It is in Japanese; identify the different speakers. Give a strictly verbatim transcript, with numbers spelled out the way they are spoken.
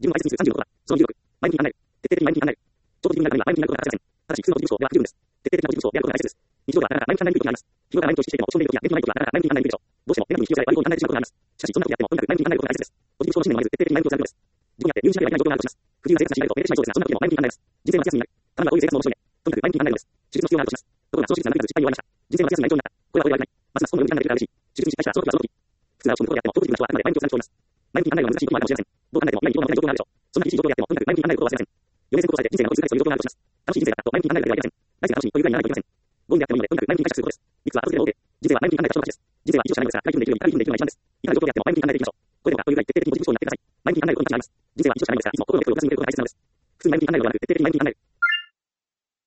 Speaker 1: 自分の排出日数さんじゅうのことは、その理由力、前向きに考える。徹底的に前向きに考える。超特急になるためには前向きになることが欠かせません。ただし、複数の事務所では不十分です。徹底的な事務所であることが大切です。日常ではなかなか前向きに考える時があります。日頃から前向きを意識していても、落ち込んでいる時や元気のない時はなかなか前向きに考えるべきでしょう。どうしても、ネガティブに引き寄せられ、悪いことに考えてしまうことがあります。しかし、そんなことやっても、とにかく前向きに考えることが大切です。ポジティブ思考の信念をまず徹底的に前向きを貫くことです。自分にあって入院しなければいけない状況があるとします。不自由な生活がしないとめいてしまいそうですが、そんなことになるとめいてしまいそうですが、そんな時でも前向きに考えられます。人生は夏休みになり、ただまだ多い生活の申し込みで、とにかく前向きに考えることが大切です。自然は季節の中で失敗に終わりました。人生は季節の中で失敗に終わりました。人生は季節の中で失敗に終わりました。夏休みが一長になった。これはこれで悪くない。ますます今度読み考えてくれたら嬉しい。手術に失敗したらその時はその時。普通なら落ち込むことをやっても、ポジティブな人はあくまで前向きを貫く人はあります。前向きに考えるのは難しいこともあるかもしれません。どう考えても今にどうなもない状況があるでしょう。そんな厳しい状況であっても、とにかく前向きに考えることを忘れません。余命宣告されて人生が落ち着かないそういう状況があるとします。楽しい人生があったと前向きに考えるだけではありません。来世が楽しみというぐらいにならないといけません。ゴールであってもいいので、とにかく前向きに解釈することです。理屈は後付けでも OK。人生は前向きに考えた人の勝ちです。人生は一度しかないのですが、回復できるように回復できるのが一番です。いかな状況であっても前向きに考えていきましょう。これでもかというぐらい徹底的にポジティブ思考になってください。前向きに考えることに価値があります。人生は一度しかないのですが、いつも心がけることを続けることが大切なのです。普通に前向きに考えるのではなく、徹底的に前向きに考える。